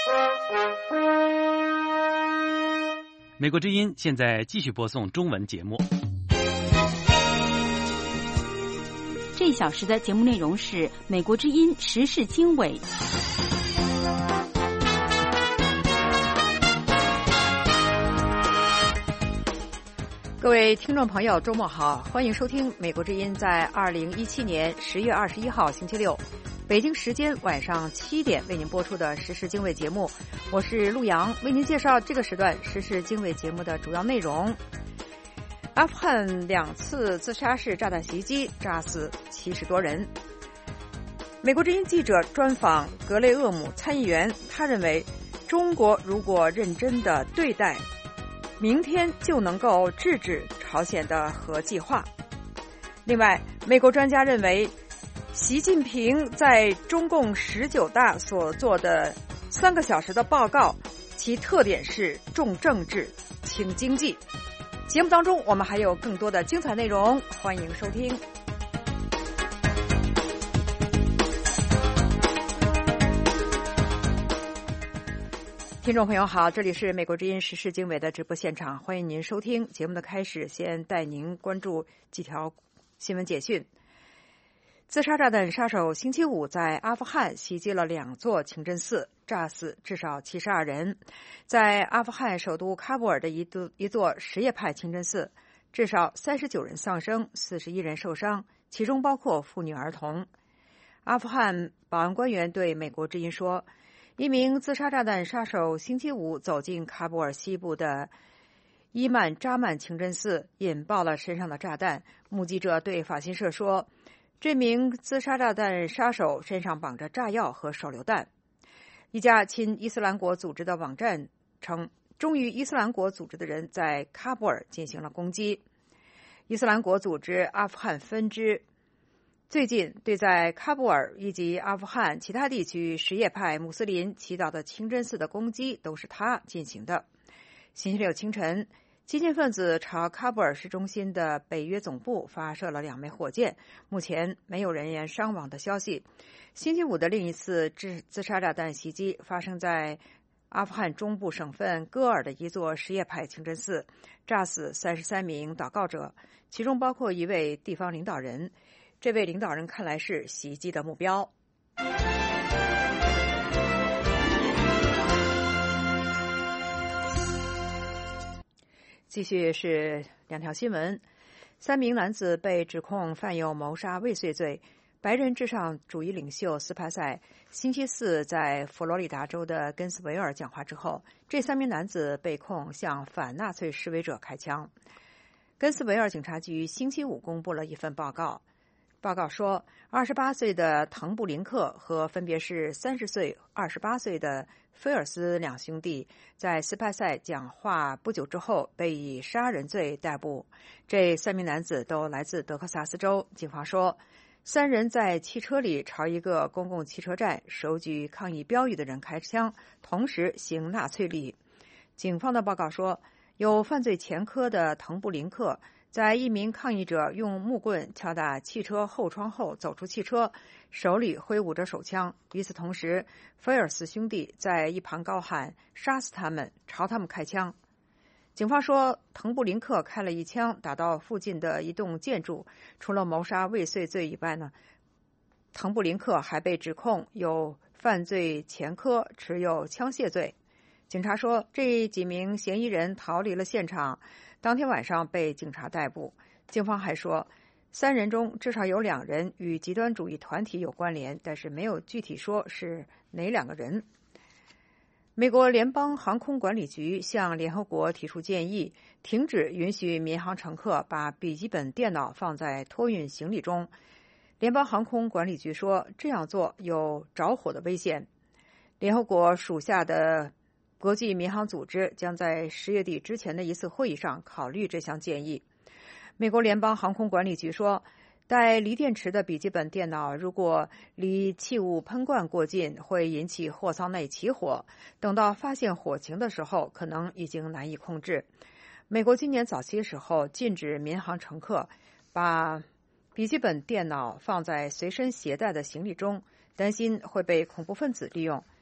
美国之音现在继续播送中文节目。 这一小时的节目内容是美国之音时事经纬。 各位听众朋友，周末好，欢迎收听美国之音在2017年10月21号星期六北京时间晚上7点为您播出的时事经纬节目。我是陆阳，为您介绍这个时段时事经纬节目的主要内容。阿富汗2次自杀式炸弹袭击，炸死70多人。美国之音记者专访格雷厄姆参议员，他认为中国如果认真的对待，明天就能够制止朝鲜的核计划。另外，美国专家认为习近平在中共19大所做的3个小时的报告，其特点是重政治轻经济。节目当中我们还有更多的精彩内容，欢迎收听。听众朋友好，这里是美国之音时事经纬的直播现场，欢迎您收听。节目的开始，先带您关注几条新闻简讯。自杀炸弹杀手星期五在阿富汗袭击了2座清真寺，炸死至少72人。在阿富汗首都喀布尔的一座什叶派清真寺，至少39人丧生，41人受伤，其中包括妇女儿童。阿富汗保安官员对美国之音说，一名自杀炸弹杀手星期五走进喀布尔西部的伊曼扎曼清真寺，引爆了身上的炸弹。目击者对法新社说，这名自杀炸弹杀手身上绑着炸药和手榴弹。一家亲伊斯兰国组织的网站称，忠于伊斯兰国组织的人在喀布尔进行了攻击。伊斯兰国组织阿富汗分支最近对在喀布尔以及阿富汗其他地区什叶派穆斯林祈祷的清真寺的攻击都是他进行的。星期六清晨，激进分子朝喀布尔市中心的北约总部发射了2枚火箭，目前没有人员伤亡的消息。星期五的另一次自杀炸弹袭击发生在阿富汗中部省份戈尔的一座什叶派清真寺，炸死33名祷告者，其中包括一位地方领导人。这位领导人看来是袭击的目标。继续是2条新闻。3名男子被指控犯有谋杀未遂罪。白人至上主义领袖斯派塞星期四在佛罗里达州的根斯维尔讲话之后，这3名男子被控向反纳粹示威者开枪。根斯维尔警察局星期五公布了一份报告，报告说28岁的滕布林克和分别是30岁、28岁的菲尔斯2兄弟在斯派塞讲话不久之后被以杀人罪逮捕。这3名男子都来自德克萨斯州。警方说，3人在汽车里朝一个公共汽车站手举抗议标语的人开枪，同时行纳粹礼。警方的报告说，有犯罪前科的滕布林克在一名抗议者用木棍敲打汽车后窗后走出汽车，手里挥舞着手枪。与此同时，菲尔斯兄弟在一旁高喊杀死他们，朝他们开枪。警方说，滕布林克开了一枪打到附近的一栋建筑。除了谋杀未遂罪以外呢，滕布林克还被指控有犯罪前科，持有枪械罪。警察说，这几名嫌疑人逃离了现场，当天晚上被警察逮捕。警方还说，3人中至少有2人与极端主义团体有关联，但是没有具体说是哪2个人。美国联邦航空管理局向联合国提出建议，停止允许民航乘客把笔记本电脑放在托运行李中。联邦航空管理局说，这样做有着火的危险。联合国属下的国际民航组织将在10月底之前的一次会议上考虑这项建议。美国联邦航空管理局说，带锂电池的笔记本电脑如果离气雾喷罐过近，会引起货舱内起火，等到发现火情的时候，可能已经难以控制。美国今年早些时候禁止民航乘客把笔记本电脑放在随身携带的行李中，担心会被恐怖分子利用。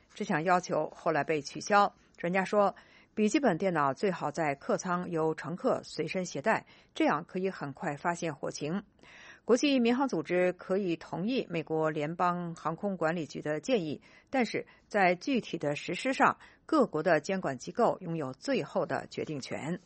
这项要求后来被取消。专家说，笔记本电脑最好在客舱由乘客随身携带，这样可以很快发现火情。国际民航组织可以同意美国联邦航空管理局的建议，但是在具体的实施上，各国的监管机构拥有最后的决定权。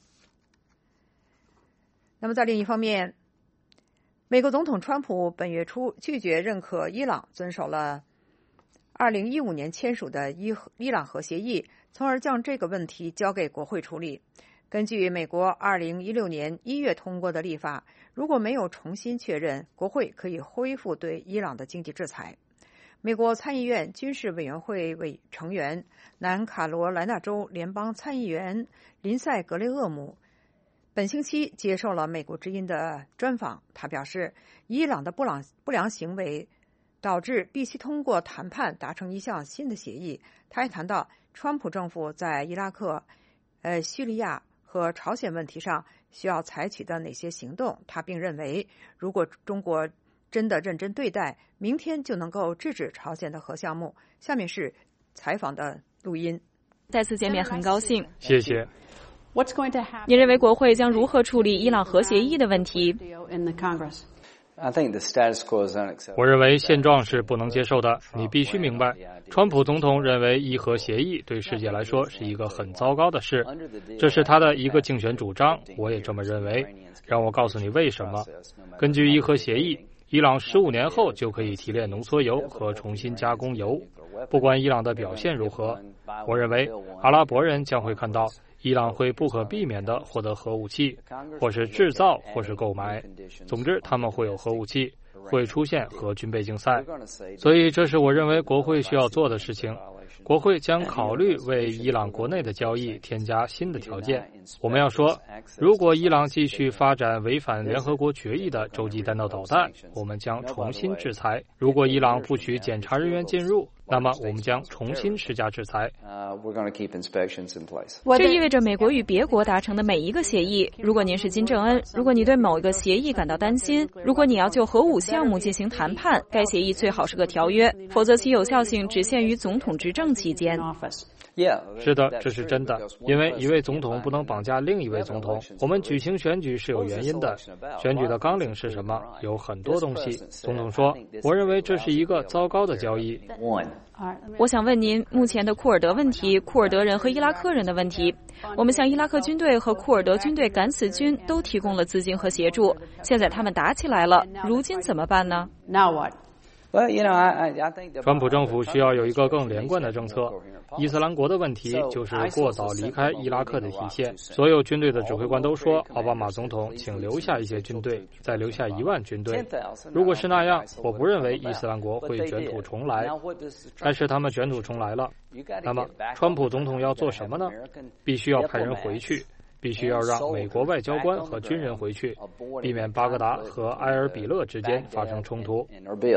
那么在另一方面，美国总统川普本月初拒绝认可伊朗遵守了2015年签署的伊朗核协议，从而将这个问题交给国会处理。根据美国2016年1月通过的立法，如果没有重新确认，国会可以恢复对伊朗的经济制裁。美国参议院军事委员会成员、南卡罗来纳州联邦参议员林赛·格雷厄姆本星期接受了美国之音的专访，他表示，伊朗的不良行为导致必须通过谈判达成一项新的协议。他还谈到川普政府在伊拉克、叙利亚和朝鲜问题上需要采取的哪些行动。他并认为，如果中国真的认真对待，明天就能够制止朝鲜的核项目。下面是采访的录音。 再次见面很高兴。 谢谢。 你认为国会将如何处理伊朗核协议的问题？ 我认为现状是不能接受的。你必须明白，川普总统认为伊核协议对世界来说是一个很糟糕的事，这是他的一个竞选主张，我也这么认为。让我告诉你为什么。根据伊核协议，伊朗15年后就可以提炼浓缩油和重新加工油，不管伊朗的表现如何。我认为阿拉伯人将会看到伊朗会不可避免地获得核武器，或是制造，或是购买。总之，他们会有核武器，会出现核军备竞赛。所以，这是我认为国会需要做的事情。国会将考虑为伊朗国内的交易添加新的条件。我们要说，如果伊朗继续发展违反联合国决议的洲际弹道导弹，我们将重新制裁。如果伊朗不许检查人员进入，那么我们将重新施加制裁。 这意味着美国与别国达成的每一个协议，如果您是金正恩，如果你对某一个协议感到担心，如果你要就核武项目进行谈判，该协议最好是个条约，否则其有效性只限于总统执政期间。 是的，这是真的，因为一位总统不能绑架另一位总统。我们举行选举是有原因的，选举的纲领是什么？有很多东西。总统说，我认为这是一个糟糕的交易。 我想问您，目前的库尔德问题，库尔德人和伊拉克人的问题，我们向伊拉克军队和库尔德军队敢死军都提供了资金和协助，现在他们打起来了，如今怎么办呢？ 川普政府需要有一个更连贯的政策。伊斯兰国的问题就是过早离开伊拉克的体现。所有军队的指挥官都说，奥巴马总统请留下一些军队，再留下1万军队。如果是那样，我不认为伊斯兰国会卷土重来。但是他们卷土重来了，那么川普总统要做什么呢？必须要派人回去，必须要让美国外交官和军人回去，避免巴格达和埃尔比勒之间发生冲突。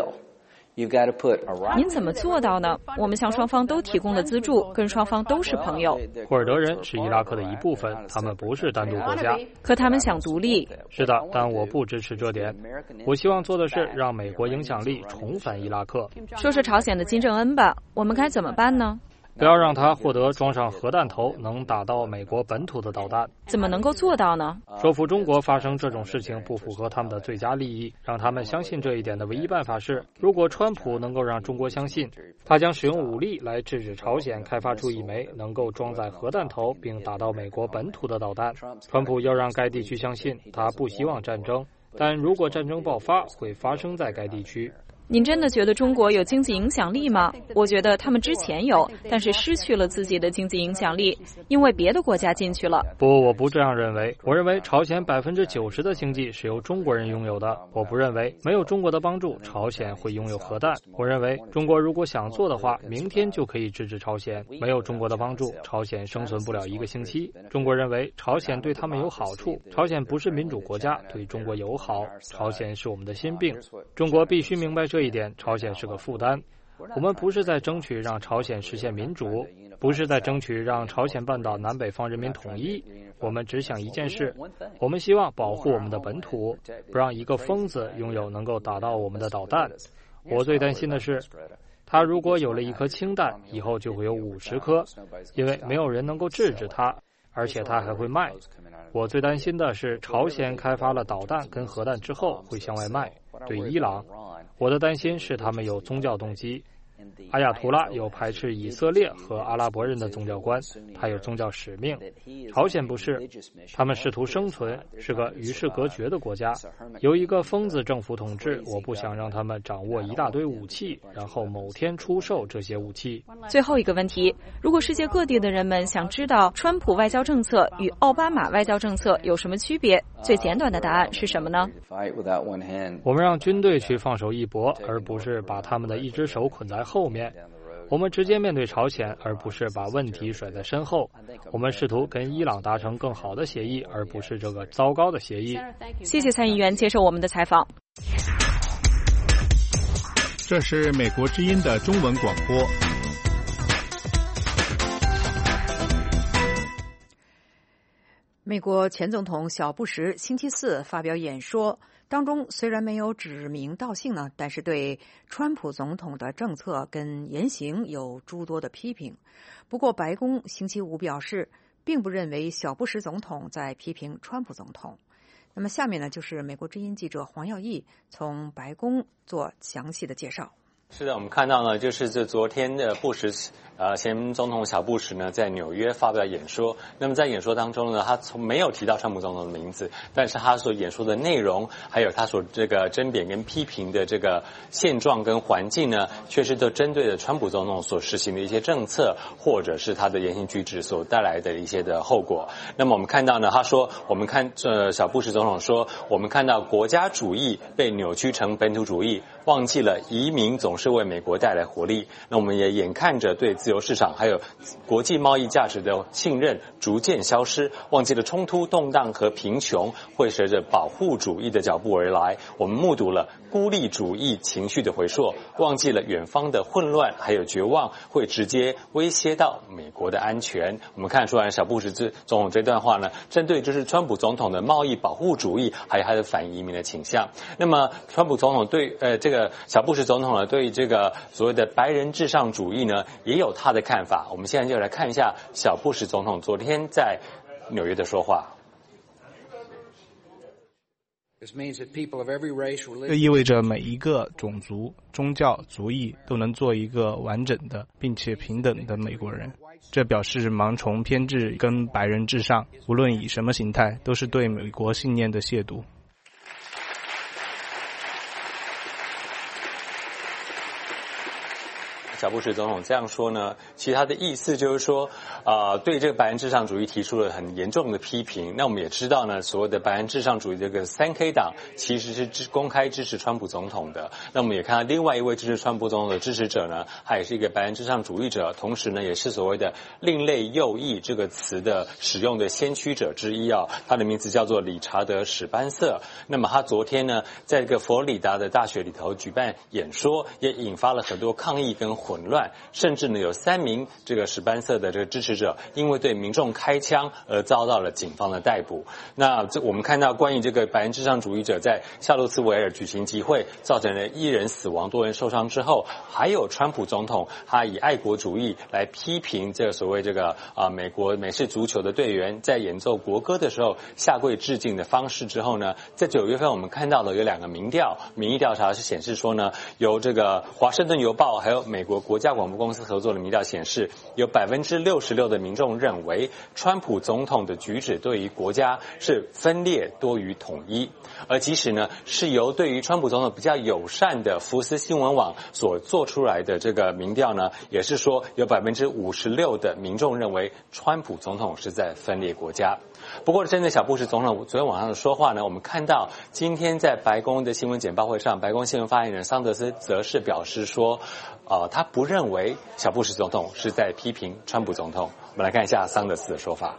您怎么做到呢？我们向双方都提供了资助，跟双方都是朋友。 库尔德人是伊拉克的一部分，他们不是单独国家。 可他们想独立。 是的，但我不支持这点。我希望做的是让美国影响力重返伊拉克。 说是朝鲜的金正恩吧，我们该怎么办呢？ 不要让他获得装上核弹头能打到美国本土的导弹。 怎么能够做到呢？ 说服中国发生这种事情不符合他们的最佳利益，让他们相信这一点的唯一办法是，如果川普能够让中国相信他将使用武力来制止朝鲜开发出一枚能够装载核弹头并打到美国本土的导弹。川普要让该地区相信他不希望战争，但如果战争爆发，会发生在该地区。 您真的觉得中国有经济影响力吗？我觉得他们之前有，但是失去了自己的经济影响力，因为别的国家进去了。 不，我不这样认为。我认为朝鲜90%的经济是由中国人拥有的。我不认为没有中国的帮助，朝鲜会拥有核弹。我认为中国如果想做的话，明天就可以制止朝鲜。没有中国的帮助，朝鲜生存不了1个星期。中国认为朝鲜对他们有好处，朝鲜不是民主国家，对中国友好。朝鲜是我们的心病，中国必须明白这一点，朝鲜是个负担。我们不是在争取让朝鲜实现民主，不是在争取让朝鲜半岛南北方人民统一，我们只想一件事，我们希望保护我们的本土，不让一个疯子拥有能够打到我们的导弹。我最担心的是， 他如果有了一颗氢弹，以后就会有50颗，因为没有人能够制止他，而且他还会卖。我最担心的是朝鲜开发了导弹跟核弹之后会向外卖。对伊朗，我的担心是他们有宗教动机。阿亚图拉有排斥以色列和阿拉伯人的宗教观，他有宗教使命。朝鲜不是，他们试图生存，是个与世隔绝的国家，由一个疯子政府统治。我不想让他们掌握一大堆武器，然后某天出售这些武器。 最后一个问题，如果世界各地的人们想知道川普外交政策与奥巴马外交政策有什么区别，最简短的答案是什么呢？ 我们让军队去放手一搏，而不是把他们的一只手捆在后面。我们直接面对朝鲜，而不是把问题甩在身后。我们试图跟伊朗达成更好的协议，而不是这个糟糕的协议。 谢谢参议员接受我们的采访。 这是美国之音的中文广播。 美国前总统小布什星期四发表演说，当中虽然没有指名道姓呢，但是对川普总统的政策跟言行有诸多的批评。不过白宫星期五表示，并不认为小布什总统在批评川普总统。那么下面呢，就是美国之音记者黄耀义从白宫做详细的介绍。 是的，我们看到呢，就是这昨天的布什前总统小布什呢，在纽约发表演说。那么在演说当中呢，他没有提到川普总统的名字，但是他所演说的内容，还有他所这个争辩跟批评的这个现状跟环境呢，确实都针对了川普总统所实行的一些政策，或者是他的言行举止所带来的一些的后果。那么我们看到呢，他说，我们看小布什总统说，我们看到国家主义被扭曲成本土主义，忘记了移民总是为美国带来活力。那我们也眼看着对自由市场还有国际贸易价值的信任逐渐消失，忘记了冲突、动荡和贫穷会随着保护主义的脚步而来。我们目睹了孤立主义情绪的回溯，忘记了远方的混乱还有绝望会直接威胁到美国的安全。我们看出来小布什总统这段话呢，针对就是川普总统的贸易保护主义还有他的反移民的倾向。那么川普总统对这个小布什总统呢，对这个所谓的白人至上主义呢，也有他的看法。我们现在就来看一下小布什总统昨天在纽约的说话。 这意味着每一个种族、宗教、族裔都能做一个完整的并且平等的美国人。这表示盲从偏执跟白人至上，无论以什么形态，都是对美国信念的亵渎。 小布什总统这样说呢，其实他的意思就是说，对这个白人至上主义提出了很严重的批评。那我们也知道呢，所谓的白人至上主义这个3K 党其实是公开支持川普总统的。那我们也看到另外一位支持川普总统的支持者呢，他也是一个白人至上主义者，同时呢也是所谓的另类右翼这个词的使用的先驱者之一啊。他的名字叫做理查德·史班瑟。那么他昨天呢，在这个佛罗里达的大学里头举办演说，也引发了很多抗议跟混乱，甚至呢有3名这个史班瑟的这个支持者因为对民众开枪而遭到了警方的逮捕。那我们看到关于这个白人至上主义者在夏洛茨维尔举行集会，造成了1人死亡多人受伤之后，还有川普总统他以爱国主义来批评这个所谓这个美国美式足球的队员在演奏国歌的时候下跪致敬的方式之后呢，在9月份我们看到了有2个民意调查是显示说呢，由这个华盛顿邮报还有美国国家广播公司合作的民调显示，有66%的民众认为川普总统的举止对于国家是分裂多于统一。而即使呢是由对于川普总统比较友善的福斯新闻网所做出来的这个民调呢，也是说有56%的民众认为川普总统是在分裂国家。不过针对小布什总统昨天晚上的说话呢，我们看到今天在白宫的新闻简报会上，白宫新闻发言人桑德斯则是表示说他不认为小布什总统是在批评川普总统。我们来看一下桑德斯的说法。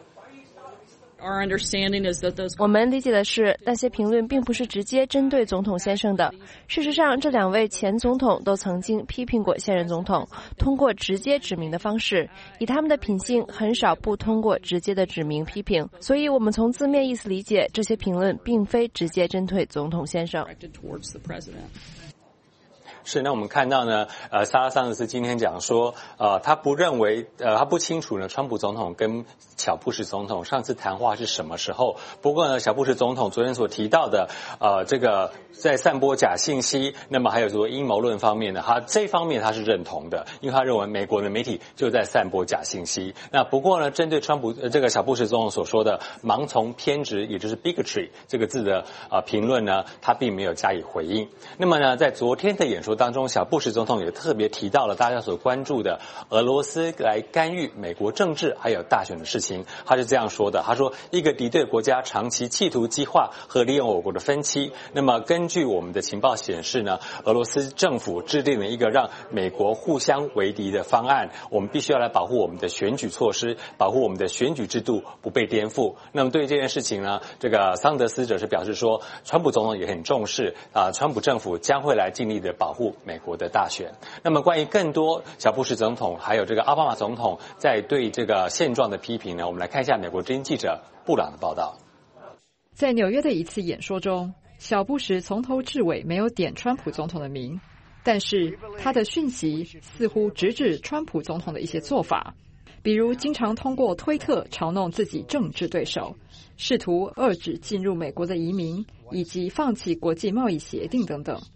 我们理解的是，那些评论并不是直接针对总统先生的。事实上，这2位前总统都曾经批评过现任总统，通过直接指名的方式。以他们的品性，很少不通过直接的指名批评。所以我们从字面意思理解，这些评论并非直接针对总统先生。 是，那我们看到呢，萨拉桑德斯今天讲说，他不认为，他不清楚呢，川普总统跟小布什总统上次谈话是什么时候。不过呢，小布什总统昨天所提到的，这个在散播假信息，那么还有说阴谋论方面呢，这方面他是认同的，因为他认为美国的媒体就在散播假信息。那不过呢，针对这个小布什总统所说的盲从偏执，也就是 bigotry 这个字的评论呢，他并没有加以回应。那么呢，在昨天的演说当中，小布什总统也特别提到了大家所关注的俄罗斯来干预美国政治还有大选的事情。他是这样说的，他说一个敌对国家长期企图激化和利用我国的分歧，那么根据我们的情报显示呢，俄罗斯政府制定了一个让美国互相为敌的方案，我们必须要来保护我们的选举措施，保护我们的选举制度不被颠覆。那么对于这件事情呢，这个桑德斯则是表示说，川普总统也很重视川普政府将会来尽力的保护美国的大选。那么关于更多小布什总统还有这个奥巴马总统在对这个现状的批评呢，我们来看一下美国之音记者布朗的报道。 在纽约的一次演说中，小布什从头至尾没有点川普总统的名，但是他的讯息似乎直指川普总统的一些做法，比如经常通过推特嘲弄自己政治对手，试图遏制进入美国的移民，以及放弃国际贸易协定等等。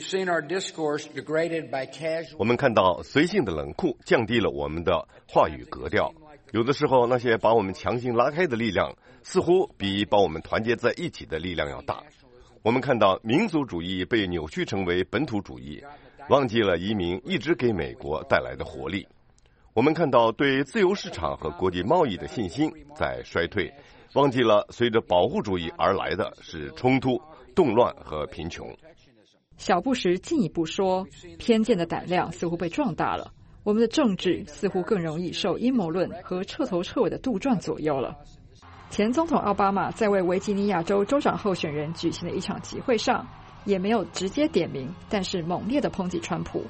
我们看到随性的冷酷降低了我们的话语格调，有的时候那些把我们强行拉开的力量似乎比把我们团结在一起的力量要大。我们看到民族主义被扭曲成为本土主义，忘记了移民一直给美国带来的活力。我们看到对自由市场和国际贸易的信心在衰退，忘记了随着保护主义而来的是冲突、动乱和贫穷。 小布什进一步说，偏见的胆量似乎被壮大了，我们的政治似乎更容易受阴谋论和彻头彻尾的杜撰左右了。前总统奥巴马在为维吉尼亚州州长候选人举行的一场集会上，也没有直接点名，但是猛烈的抨击川普。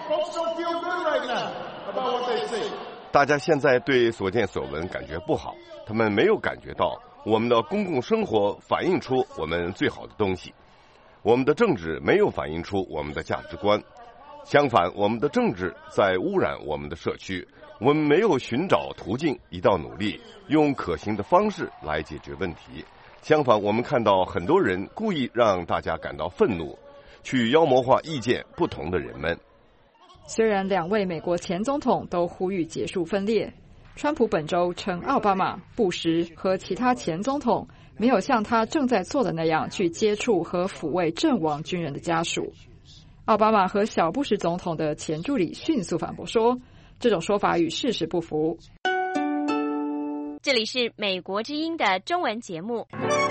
大家现在对所见所闻感觉不好，他们没有感觉到我们的公共生活反映出我们最好的东西，我们的政治没有反映出我们的价值观。相反，我们的政治在污染我们的社区，我们没有寻找途径，一道努力用可行的方式来解决问题。相反，我们看到很多人故意让大家感到愤怒，去妖魔化意见不同的人们。 虽然两位美国前总统都呼吁结束分裂，川普本周称奥巴马、布什和其他前总统没有像他正在做的那样去接触和抚慰阵亡军人的家属。奥巴马和小布什总统的前助理迅速反驳说，这种说法与事实不符。 这里是美国之音的中文节目，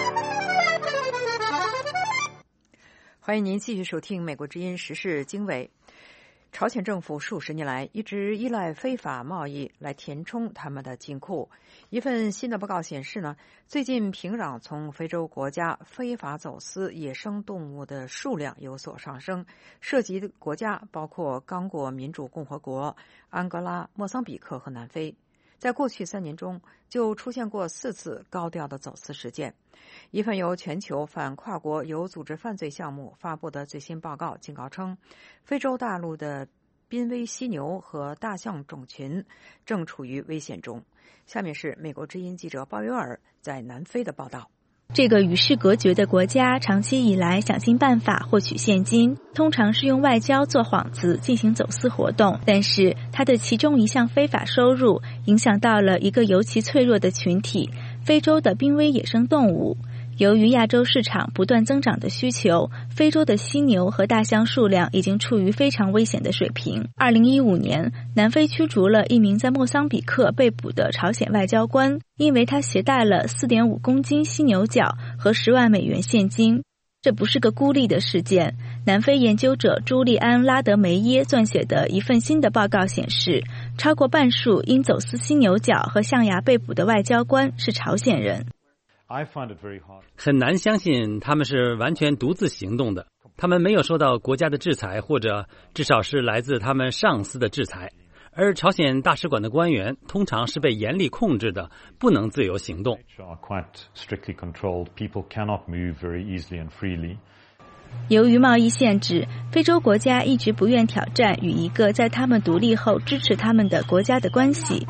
欢迎您继续收听美国之音时事经纬。朝鲜政府数十年来一直依赖非法贸易来填充他们的金库。一份新的报告显示呢，最近平壤从非洲国家非法走私野生动物的数量有所上升，涉及的国家包括刚果民主共和国、安哥拉、莫桑比克和南非。在过去3年中，就出现过4次高调的走私事件。一份由全球反跨国有组织犯罪项目发布的最新报告警告称，非洲大陆的濒危犀牛和大象种群正处于危险中。下面是美国之音记者鲍约尔在南非的报道。 这个与世隔绝的国家长期以来想尽办法获取现金，通常是用外交做幌子进行走私活动，但是它的其中一项非法收入影响到了一个尤其脆弱的群体——非洲的濒危野生动物。由于亚洲市场不断增长的需求，非洲的犀牛和大象数量已经处于非常危险的水平。2015年，南非驱逐了一名在莫桑比克被捕的朝鲜外交官，因为他携带了 4.5 公斤犀牛角和10万美元现金。这不是个孤立的事件。南非研究者朱利安·拉德梅耶撰写的一份新的报告显示，超过半数因走私犀牛角和象牙被捕的外交官是朝鲜人。 很难相信他们是完全独自行动的，他们没有受到国家的制裁，或者至少是来自他们上司的制裁。而朝鲜大使馆的官员通常是被严厉控制的，不能自由行动。 由于贸易限制，非洲国家一直不愿挑战与一个在他们独立后支持他们的国家的关系。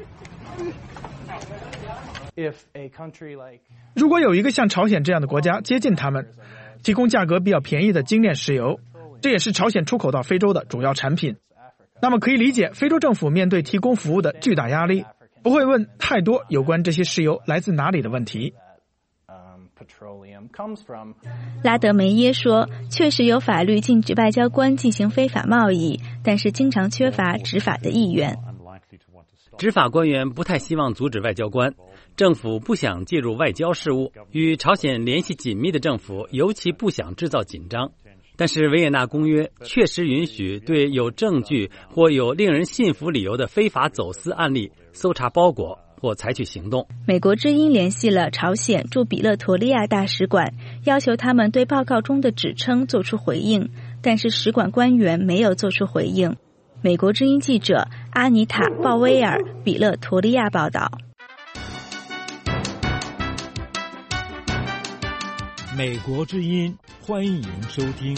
如果有一个像朝鲜这样的国家接近他们，提供价格比较便宜的精炼石油，这也是朝鲜出口到非洲的主要产品，那么可以理解非洲政府面对提供服务的巨大压力，不会问太多有关这些石油来自哪里的问题。 拉德梅耶说，确实有法律禁止外交官进行非法贸易，但是经常缺乏执法的意愿。 执法官员不太希望阻止外交官，政府不想介入外交事务，与朝鲜联系紧密的政府尤其不想制造紧张。但是维也纳公约确实允许对有证据或有令人信服理由的非法走私案例搜查包裹或采取行动。 美国之音联系了朝鲜驻比勒陀利亚大使馆，要求他们对报告中的指称做出回应，但是使馆官员没有做出回应。美国之音记者阿妮塔·鲍威尔，比勒陀利亚报道。 美国之音，欢迎收听。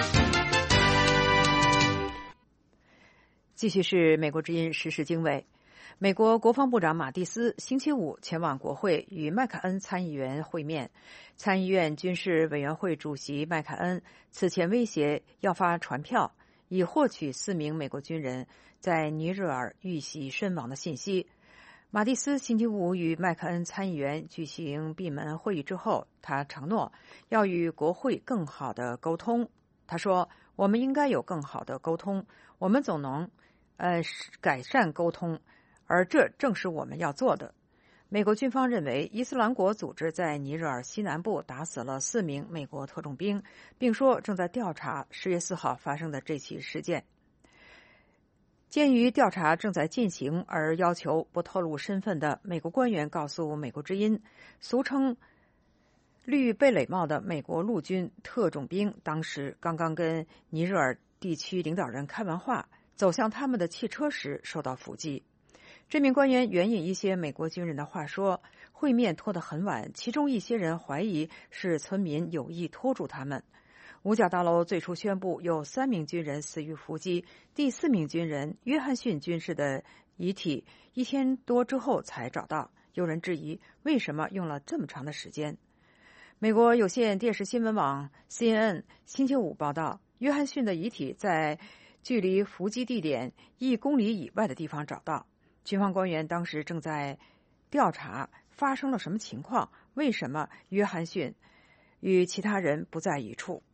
继续是美国之音时事经纬。美国国防部长马蒂斯星期五前往国会与麦凯恩参议员会面。参议院军事委员会主席麦凯恩此前威胁要发传票，以获取4名美国军人在尼日尔遇袭身亡的信息。马蒂斯星期五与麦克恩参议员举行闭门会议之后，他承诺要与国会更好的沟通。他说，我们应该有更好的沟通，我们总能改善沟通，而这正是我们要做的。美国军方认为伊斯兰国组织在尼日尔西南部打死了4名美国特种兵，并说正在调查10月4号发生的这起事件。鉴于调查正在进行而要求不透露身份的美国官员告诉美国之音，俗称绿贝雷帽的美国陆军特种兵当时刚刚跟尼日尔地区领导人开完话，走向他们的汽车时受到伏击。这名官员援引一些美国军人的话说，会面拖得很晚，其中一些人怀疑是村民有意拖住他们。五角大楼最初宣布有3名军人死于伏击，第4名军人约翰逊军士的遗体1天多之后才找到。有人质疑为什么用了这么长的时间。美国有线电视新闻网 CNN 星期五报道，约翰逊的遗体在距离伏击地点1公里以外的地方找到。军方官员当时正在调查发生了什么情况，为什么约翰逊与其他人不在一处。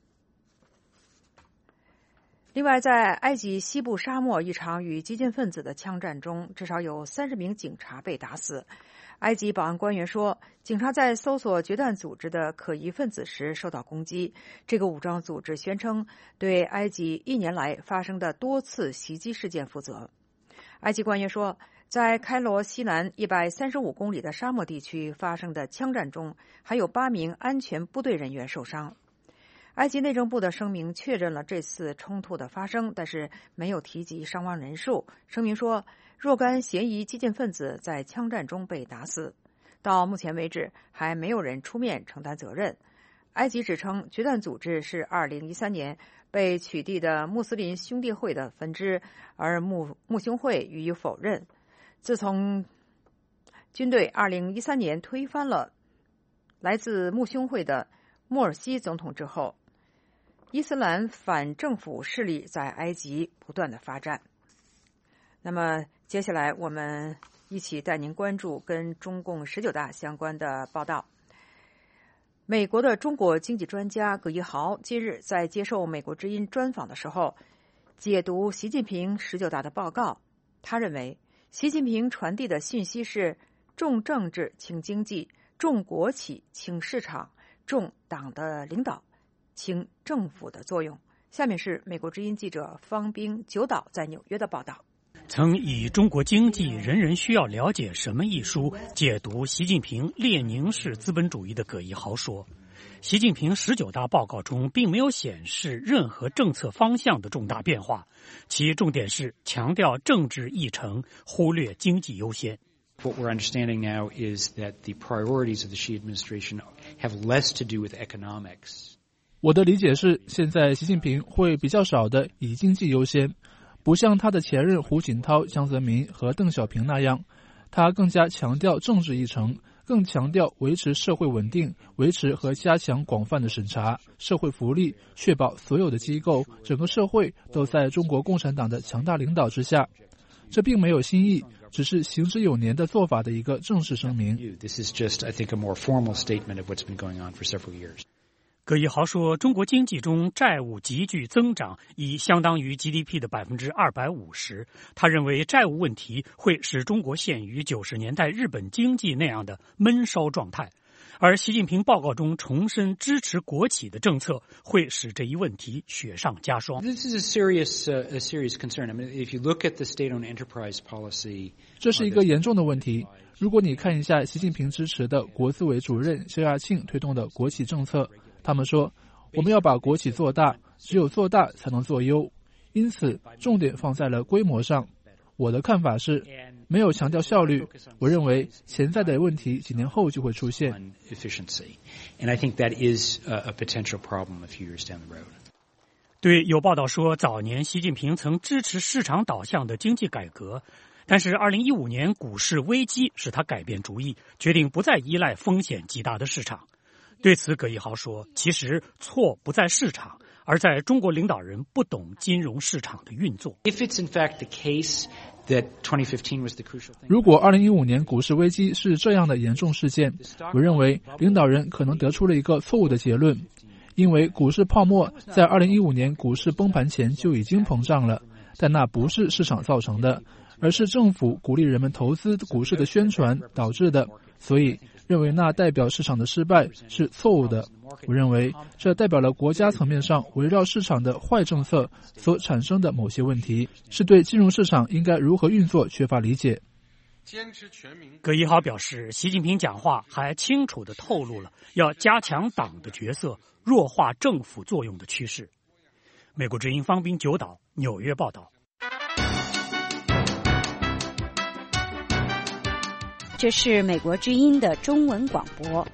另外，在埃及西部沙漠一场与激进分子的枪战中，至少有30名警察被打死。埃及保安官员说，警察在搜索决断组织的可疑分子时受到攻击。这个武装组织宣称对埃及1年来发生的多次袭击事件负责。埃及官员说，在开罗西南135公里的沙漠地区发生的枪战中，还有8名安全部队人员受伤。埃及内政部的声明确认了这次冲突的发生，但是没有提及伤亡人数。声明说，若干嫌疑激进分子在枪战中被打死。到目前为止，还没有人出面承担责任。埃及指称决断组织是2013年被取缔的穆斯林兄弟会的分支，而穆兄会予以否认。自从军队2013年推翻了来自穆兄会的莫尔西总统之后，伊斯兰反政府势力在埃及不断的发展。那么接下来我们一起带您关注跟中共19大相关的报道。美国的中国经济专家葛一豪近日在接受美国之音专访的时候，解读习近平19大的报告。他认为，习近平传递的信息是重政治轻经济，重国企轻市场，重党的领导轻政府的作用。下面是美国之音记者方冰九岛在纽约的报道。 曾以《中国经济人人需要了解什么》一书解读习近平列宁式资本主义的葛一豪说，习近平19大报告中并没有显示任何政策方向的重大变化，其重点是强调政治议程，忽略经济优先。 What we're understanding now is that the priorities of the Xi administration have less to do with economics. 我的理解是，现在习近平会比较少的以经济优先，不像他的前任胡锦涛、江泽民和邓小平那样，他更加强调政治议程，更强调维持社会稳定，维持和加强广泛的审查、社会福利，确保所有的机构、整个社会都在中国共产党的强大领导之下。这并没有新意，只是行之有年的做法的一个正式声明。 葛一豪说，中国经济中债务急剧增长，已相当于 GDP 的250%。他认为债务问题会使中国陷于90年代日本经济那样的闷烧状态，而习近平报告中重申支持国企的政策，会使这一问题雪上加霜。 This is a serious concern. I mean, if you look at the state-owned enterprise policy, 这是一个严重的问题。如果你看一下习近平支持的国资委主任肖亚庆推动的国企政策，他们说我们要把国企做大，只有做大才能做优，因此重点放在了规模上。我的看法是，没有强调效率，我认为潜在的问题几年后就会出现。 对，有报道说，早年习近平曾支持市场导向的经济改革，但是2015年股市危机使他改变主意，决定不再依赖风险极大的市场。对此，葛一豪说，其实错不在市场，而在中国领导人不懂金融市场的运作。 如果2015年股市危机是这样的严重事件，我认为领导人可能得出了一个错误的结论，因为股市泡沫在2015年股市崩盘前就已经膨胀了，但那不是市场造成的，而是政府鼓励人们投资股市的宣传导致的，所以认为那代表市场的失败是错误的。我认为这代表了国家层面上围绕市场的坏政策所产生的某些问题，是对金融市场应该如何运作缺乏理解。 葛一豪表示，习近平讲话还清楚地透露了要加强党的角色，弱化政府作用的趋势。美国之音方斌九岛纽约报道。 这是美国之音的中文广播。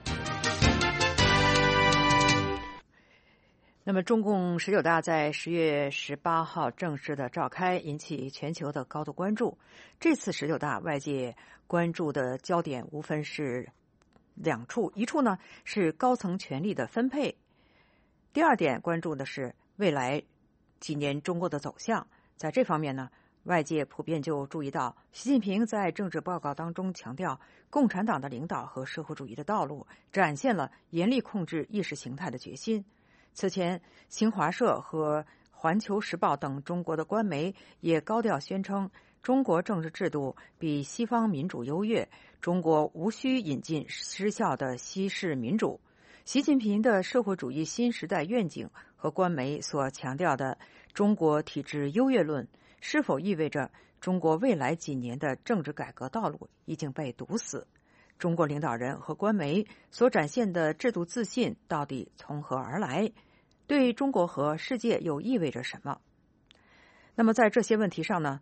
那么，中共19大在10月18号正式的召开，引起全球的高度关注。这次19大，外界关注的焦点无分是两处，一处呢是高层权力的分配，第二点关注的是未来几年中国的走向。在这方面呢，外界普遍就注意到，习近平在政治报告当中强调共产党的领导和社会主义的道路，展现了严厉控制意识形态的决心。此前，新华社和环球时报等中国的官媒也高调宣称，中国政治制度比西方民主优越，中国无需引进失效的西式民主。习近平的社会主义新时代愿景和官媒所强调的中国体制优越论，是否意味着中国未来几年的政治改革道路已经被堵死？中国领导人和官媒所展现的制度自信到底从何而来？对中国和世界又意味着什么？那么在这些问题上呢，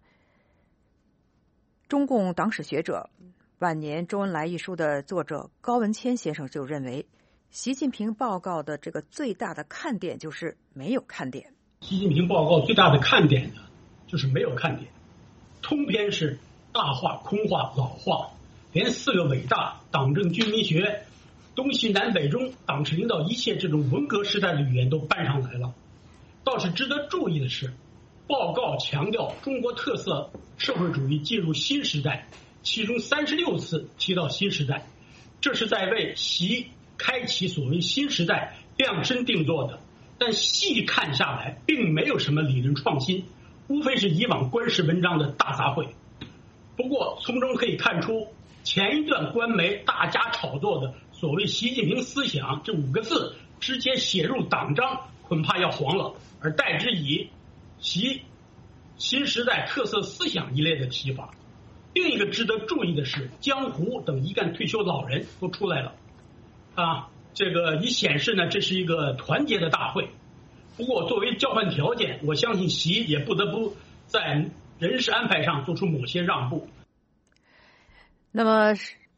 中共党史学者《晚年周恩来》一书的作者高文谦先生就认为，习近平报告的这个最大的看点就是没有看点。 习近平报告最大的看点呢，就是没有看点，通篇是大话、空话、老话，连4个伟大党政军民学、东西南北中党是领导一切这种文革时代的语言都搬上来了。倒是值得注意的是，报告强调中国特色社会主义进入新时代，其中36次提到新时代，这是在为习开启所谓新时代量身定做的。但细看下来，并没有什么理论创新，无非是以往官式文章的大杂烩。不过从中可以看出，前一段官媒大家炒作的所谓习近平思想这5个字直接写入党章，恐怕要黄了，而代之以习新时代特色思想一类的提法。另一个值得注意的是，江湖等一干退休老人都出来了这个以显示呢，这是一个团结的大会。不过作为交换条件，我相信习也不得不在人事安排上做出某些让步。 那么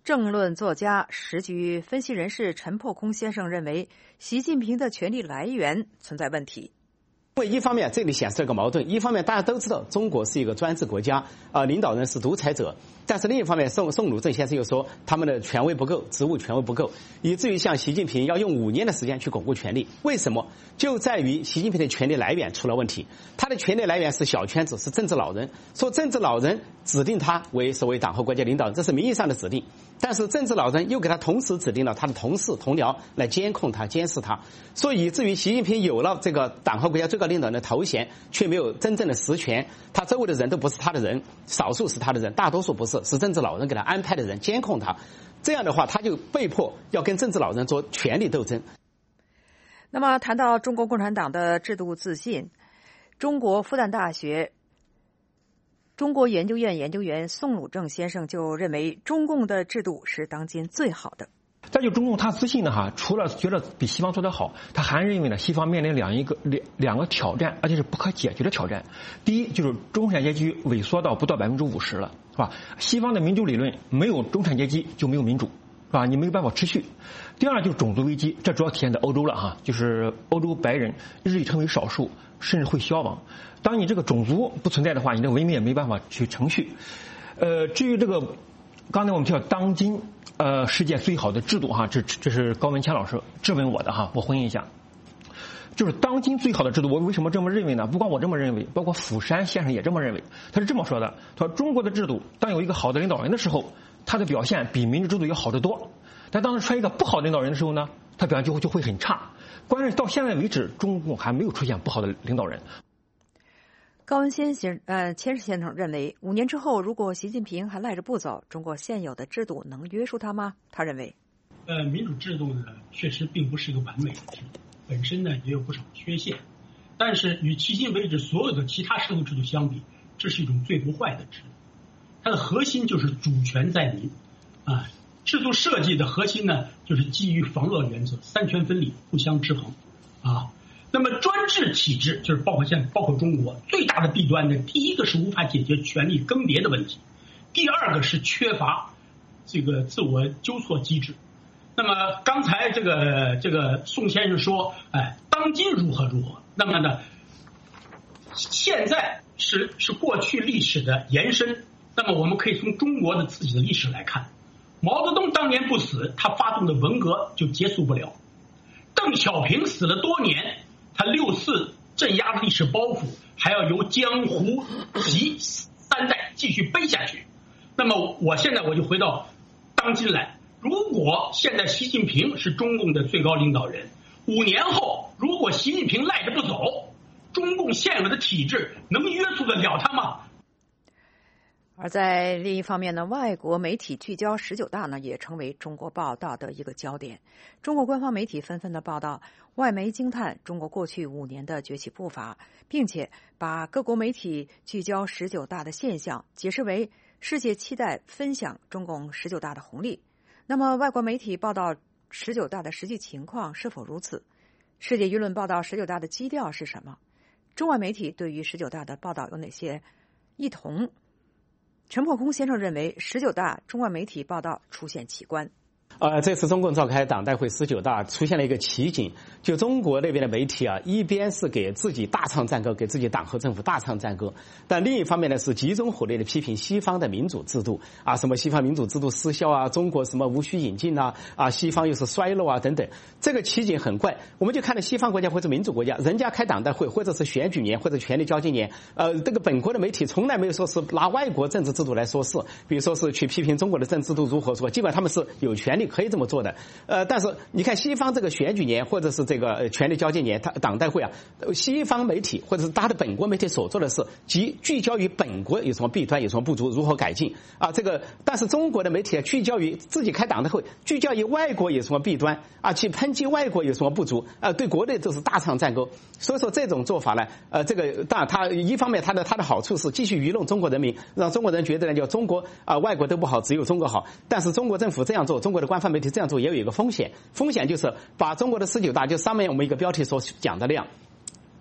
政论作家、时局分析人士陈破空先生认为，习近平的权力来源存在问题。 因为一方面这里显示了个矛盾，一方面大家都知道中国是一个专制国家，领导人是独裁者，但是另一方面宋鲁正先生又说他们的权威不够，职务权威不够，以至于像习近平要用5年的时间去巩固权力。为什么？就在于习近平的权力来源出了问题，他的权力来源是小圈子，是政治老人，说政治老人指定他为所谓党和国家领导人，这是名义上的指定，但是政治老人又给他同时指定了他的同事同僚来监控他监视他，所以以至于习近平有了这个党和国家最高领导人的头衔，却没有真正的实权，他周围的人都不是他的人，少数是他的人，大多数不是，是政治老人给他安排的人监控他，这样的话他就被迫要跟政治老人做权力斗争。 那么谈到中国共产党的制度自信，中国复旦大学中国研究院研究员宋鲁正先生就认为，中共的制度是当今最好的。 再就中共他自信呢除了觉得比西方做得好，他还认为呢西方面临两个挑战，而且是不可解决的挑战。第一就是中产阶级萎缩到不到50%了，是吧？西方的民主理论，没有中产阶级就没有民主，是吧？你没有办法持续。第二就是种族危机，这主要体现在欧洲了就是欧洲白人日益成为少数，甚至会消亡。当你这个种族不存在的话，你的文明也没办法去程序。至于这个刚才我们提到当今世界最好的制度这是高文强老师质问我的我回应一下。就是当今最好的制度，我为什么这么认为呢？不光我这么认为，包括釜山先生也这么认为。他是这么说的，他说中国的制度当有一个好的领导人的时候，他的表现比民主制度要好得多，但当出现一个不好的领导人的时候呢，他表现就会很差。关键到现在为止，中共还没有出现不好的领导人。 高文谦先生认为，5年之后，如果习近平还赖着不走，中国现有的制度能约束他吗？他认为， 民主制度呢，确实并不是一个完美的制度，本身呢也有不少缺陷，但是与迄今为止所有的其他社会制度相比，这是一种最不坏的制度。它的核心就是主权在民，制度设计的核心呢，就是基于防恶原则，三权分立，互相制衡，那么专制体制就是包括中国最大的弊端呢，第一个是无法解决权力更迭的问题，第二个是缺乏这个自我纠错机制。那么刚才这个宋先生说，当今如何，那么呢，现在是过去历史的延伸。那么我们可以从中国的自己的历史来看，毛泽东当年不死，他发动的文革就结束不了；邓小平死了多年，他6·4镇压的历史包袱还要由江湖习3代继续背下去。那么我现在就回到当今来，如果现在习近平是中共的最高领导人，5年后如果习近平赖着不走，中共现有的体制能约束得了他吗？ 而在另一方面呢，外国媒体聚焦19大呢，也成为中国报道的一个焦点。中国官方媒体纷纷的报道，外媒惊叹中国过去5年的崛起步伐，并且把各国媒体聚焦19大的现象解释为世界期待分享中共19大的红利。那么外国媒体报道19大的实际情况是否如此？世界舆论报道19大的基调是什么？中外媒体对于19大的报道有哪些异同？陈破空先生认为，19大中外媒体报道出现奇观。 这次中共召开党代会19大出现了一个奇景，就中国那边的媒体一边是给自己大唱赞歌，给自己党和政府大唱赞歌，但另一方面呢是集中火力的批评西方的民主制度什么西方民主制度失效中国什么无需引进西方又是衰落等等。这个奇景很怪，我们就看到西方国家或者民主国家，人家开党代会或者是选举年或者权力交接年，这个本国的媒体从来没有说是拿外国政治制度来说事，比如说是去批评中国的政治制度如何说，基本上他们是有权利可以这么做的。但是你看西方这个选举年或者是这个权力交接年，党代会西方媒体或者是他的本国媒体所做的是聚焦于本国有什么弊端有什么不足如何改进但是中国的媒体聚焦于自己开党代会，聚焦于外国有什么弊端去抨击外国有什么不足对国内都是大唱赞歌。所以说这种做法呢这个当然它一方面它的好处是继续愚弄中国人民，让中国人觉得呢就中国外国都不好，只有中国好。但是中国政府这样做，中国的官方媒体这样做也有一个风险就是把中国的19大就上面我们一个标题所讲的那样，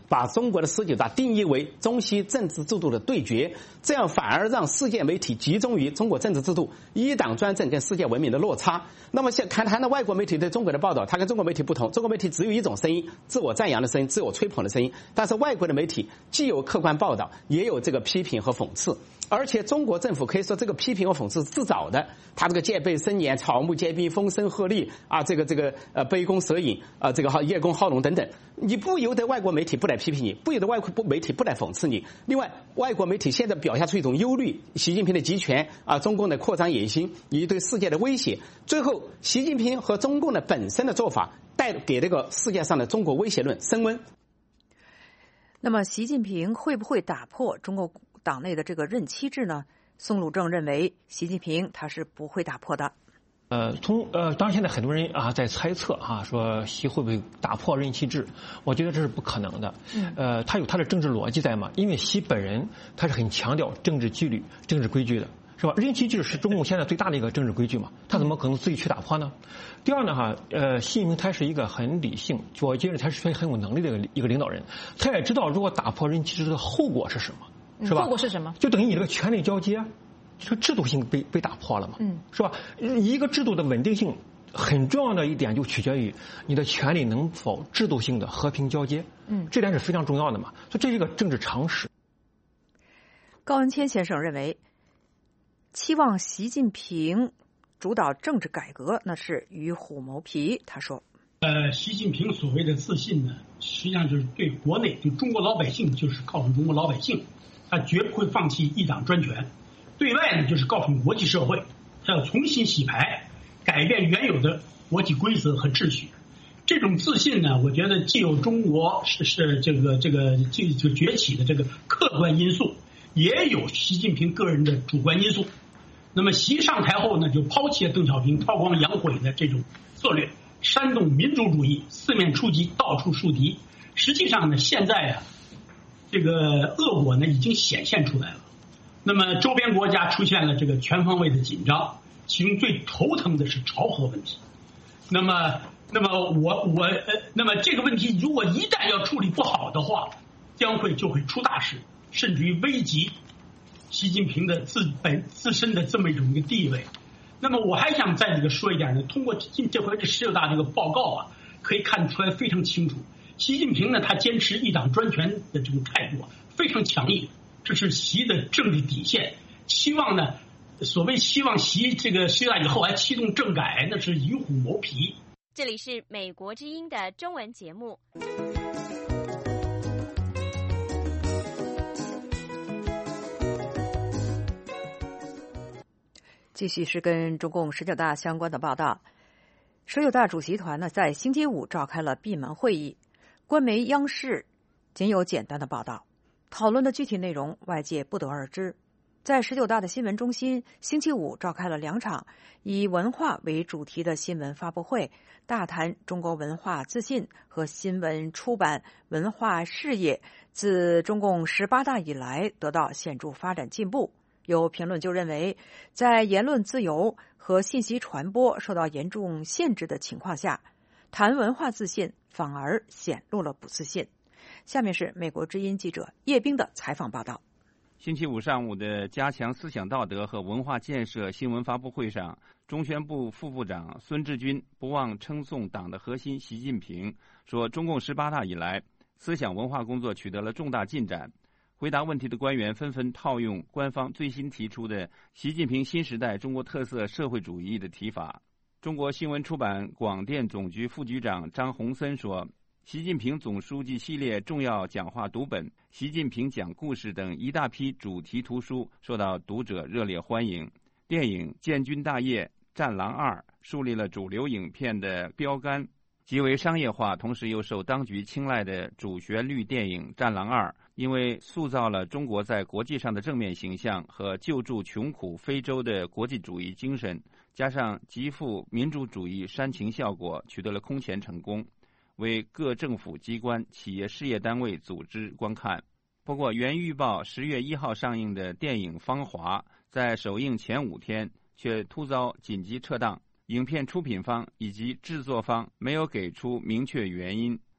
把中国的19大定义为中西政治制度的对决，这样反而让世界媒体集中于中国政治制度一党专政跟世界文明的落差。那么谈到外国媒体对中国的报道，它跟中国媒体不同，中国媒体只有一种声音，自我赞扬的声音，自我吹捧的声音，但是外国的媒体既有客观报道，也有这个批评和讽刺。而且中国政府可以说这个批评和讽刺是自找的，他这个戒备森严、草木皆兵、风声鹤唳啊，这个杯弓蛇影啊，这个叶公好龙等等，你不由得外国媒体不来批评你，不由得外国媒体不来讽刺你。另外，外国媒体现在表现出一种忧虑，习近平的集权啊，中共的扩张野心以及对世界的威胁。最后，习近平和中共的本身的做法带给这个世界上的中国威胁论升温。 那么，习近平会不会打破中国党内的这个任期制呢？宋鲁正认为，习近平他是不会打破的。 当然现在很多人在猜测说习会不会打破任期制？我觉得这是不可能的。他有他的政治逻辑在嘛？因为习本人他是很强调政治纪律、政治规矩的，是吧？任期制是中共现在最大的一个政治规矩嘛，他怎么可能自己去打破呢？第二呢，习近平他是一个很理性，我觉得他是很有能力的一个领导人，他也知道如果打破任期制的后果是什么。是吧？ 后果是什么？ 就等于你这个权力交接，这个制度性被打破了嘛？是吧？一个制度的稳定性很重要的一点就取决于你的权力能否制度性的和平交接。这点是非常重要的嘛。所以这是一个政治常识。 高文谦先生认为，期望习近平主导政治改革，那是与虎谋皮。他说： 习近平所谓的自信呢，实际上就是对国内、对中国老百姓，就是告诉中国老百姓，他绝不会放弃一党专权；对外呢，就是告诉国际社会，他要重新洗牌，改变原有的国际规则和秩序。这种自信呢，我觉得既有中国这个崛起的这个客观因素，也有习近平个人的主观因素。那么习上台后呢，就抛弃了邓小平韬光养晦的这种策略，煽动民族主义，四面出击，到处树敌。实际上呢，现在这个恶果呢已经显现出来了。那么周边国家出现了这个全方位的紧张，其中最头疼的是朝核问题。那么这个问题如果一旦要处理不好的话，就会出大事，甚至于危及习近平的自身的这么一种一个地位。那么我还想再这个说一点呢，通过这回这19大这个报告可以看出来非常清楚，习近平呢他坚持一党专权的这种态度非常强硬，这是习的政治底线。希望习这个19大以后还启动政改，那是与虎谋皮。 这里是美国之音的中文节目。 继续是跟中共19大相关的报道。19大主席团呢，在星期五召开了闭门会议，官媒央视仅有简单的报道，讨论的具体内容外界不得而知。在19大的新闻中心，星期五召开了2场以文化为主题的新闻发布会，大谈中国文化自信和新闻出版文化事业自中共18大以来得到显著发展进步。有评论就认为，在言论自由和信息传播受到严重限制的情况下，谈文化自信反而显露了不自信。下面是美国之音记者叶冰的采访报道。 星期五上午的加强思想道德和文化建设新闻发布会上，中宣部副部长孙志军不忘称颂党的核心习近平，说中共18大以来，思想文化工作取得了重大进展。回答问题的官员纷纷套用官方最新提出的习近平新时代中国特色社会主义的提法。中国新闻出版广电总局副局长张洪森说，习近平总书记系列重要讲话读本、习近平讲故事等一大批主题图书受到读者热烈欢迎。电影《建军大业》《战狼2》树立了主流影片的标杆，极为商业化，同时又受当局青睐的主旋律电影《战狼2》，因为塑造了中国在国际上的正面形象和救助穷苦非洲的国际主义精神，加上极富民主主义煽情效果，取得了空前成功，为各政府机关、企业事业单位组织观看。不过，原预报10月1号上映的电影《芳华》在首映前5天却突遭紧急撤档，影片出品方以及制作方没有给出明确原因。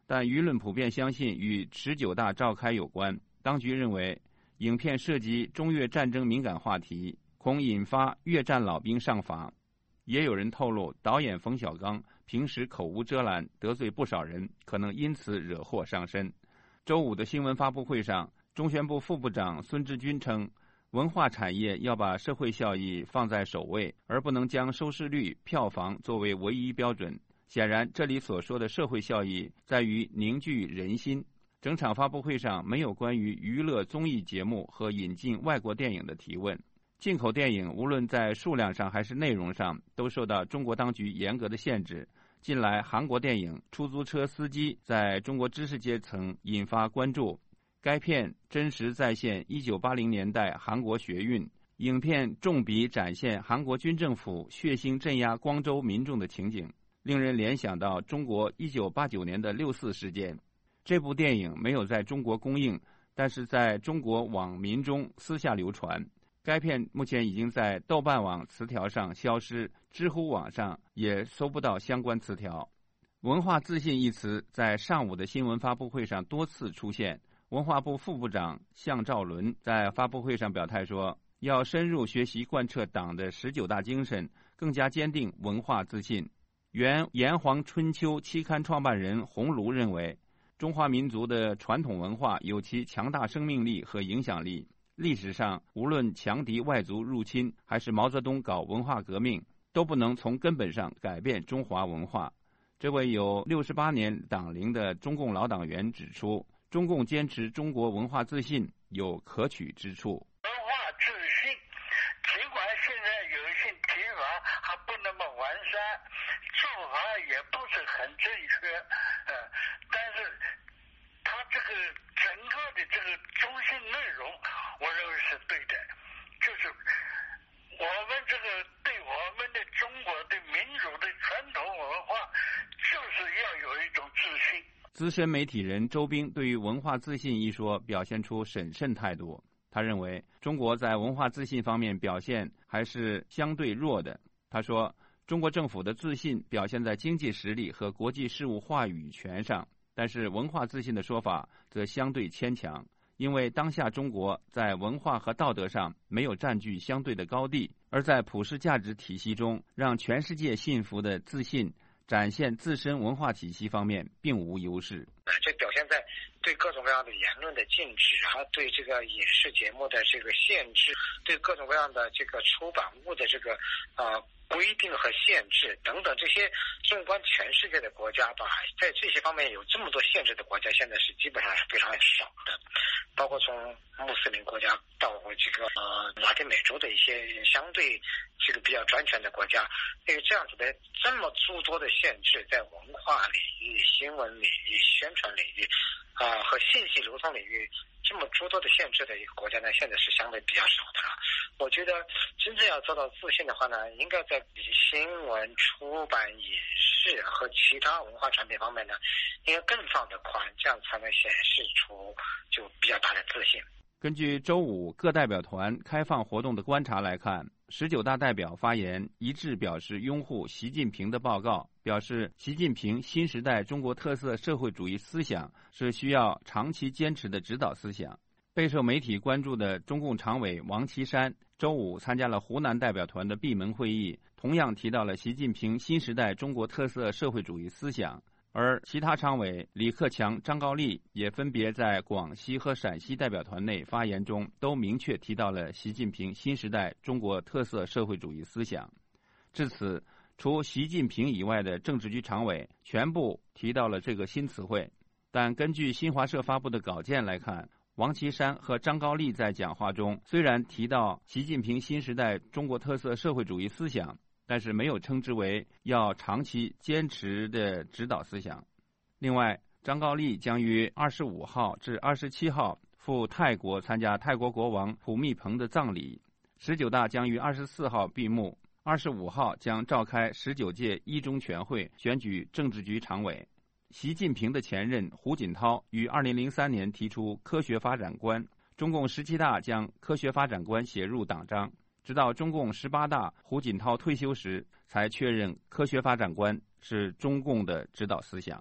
但舆论普遍相信与19大召开有关。当局认为影片涉及中越战争敏感话题，恐引发越战老兵上访。也有人透露，导演冯小刚平时口无遮拦，得罪不少人，可能因此惹祸上身。周五的新闻发布会上，中宣部副部长孙志军称，文化产业要把社会效益放在首位，而不能将收视率、票房作为唯一标准。显然，这里所说的社会效益在于凝聚人心。整场发布会上没有关于娱乐综艺节目和引进外国电影的提问。进口电影无论在数量上还是内容上，都受到中国当局严格的限制。近来，韩国电影《出租车司机》在中国知识阶层引发关注。该片真实再现1980年代韩国学运，影片重笔展现韩国军政府血腥镇压光州民众的情景，令人联想到中国1989年的6·4事件。这部电影没有在中国公映，但是在中国网民中私下流传。该片目前已经在豆瓣网词条上消失，知乎网上也搜不到相关词条。文化自信一词在上午的新闻发布会上多次出现。文化部副部长项兆伦在发布会上表态说，要深入学习贯彻党的19大精神，更加坚定文化自信。原《炎黄春秋》期刊创办人洪卢认为，中华民族的传统文化有其强大生命力和影响力。历史上，无论强敌外族入侵，还是毛泽东搞文化革命，都不能从根本上改变中华文化。这位有68年党龄的中共老党员指出，中共坚持中国文化自信有可取之处。 文化自信，尽管现在有一些提法还不那么完善，做法也不是很正确，但是他这个整个的这个中心内容，我认为是对的，就是我们这个对我们的中国的民主的传统文化，就是要有一种自信。 资深媒体人周斌对于文化自信一说表现出审慎态度。他认为中国在文化自信方面表现还是相对弱的。他说，中国政府的自信表现在经济实力和国际事务话语权上，但是文化自信的说法则相对牵强，因为当下中国在文化和道德上没有占据相对的高地，而在普世价值体系中让全世界信服的自信展现自身文化体系方面并无优势。 这表现在对各种各样的言论的禁止，还对这个影视节目的这个限制，对各种各样的这个出版物的这个规定和限制等等，这些纵观全世界的国家吧，在这些方面有这么多限制的国家，现在是基本上是非常少的，包括从穆斯林国家到这个拉丁美洲的一些相对这个比较专权的国家，这样子的这么诸多的限制，在文化领域、新闻领域、宣传领域和信息流通领域，这么诸多的限制的一个国家呢，现在是相对比较少的了。我觉得真正要做到自信的话呢，应该在新闻、出版、影视和其他文化产品方面呢，应该更放得宽，这样才能显示出就比较大的自信。 根据周五各代表团开放活动的观察来看，19大代表发言一致表示拥护习近平的报告，表示习近平新时代中国特色社会主义思想是需要长期坚持的指导思想。备受媒体关注的中共常委王岐山周五参加了湖南代表团的闭门会议，同样提到了习近平新时代中国特色社会主义思想。而其他常委李克强、张高丽也分别在广西和陕西代表团内发言中都明确提到了习近平新时代中国特色社会主义思想。至此，除习近平以外的政治局常委全部提到了这个新词汇。但根据新华社发布的稿件来看，王岐山和张高丽在讲话中虽然提到习近平新时代中国特色社会主义思想，但是没有称之为要长期坚持的指导思想。另外，张高丽将于25号至27号赴泰国参加泰国国王普密蓬的葬礼。19大将于24号闭幕，25号将召开19届一中全会，选举政治局常委。习近平的前任胡锦涛于2003年提出科学发展观，中共17大将科学发展观写入党章，直到中共18大胡锦涛退休时才确认科学发展观是中共的指导思想。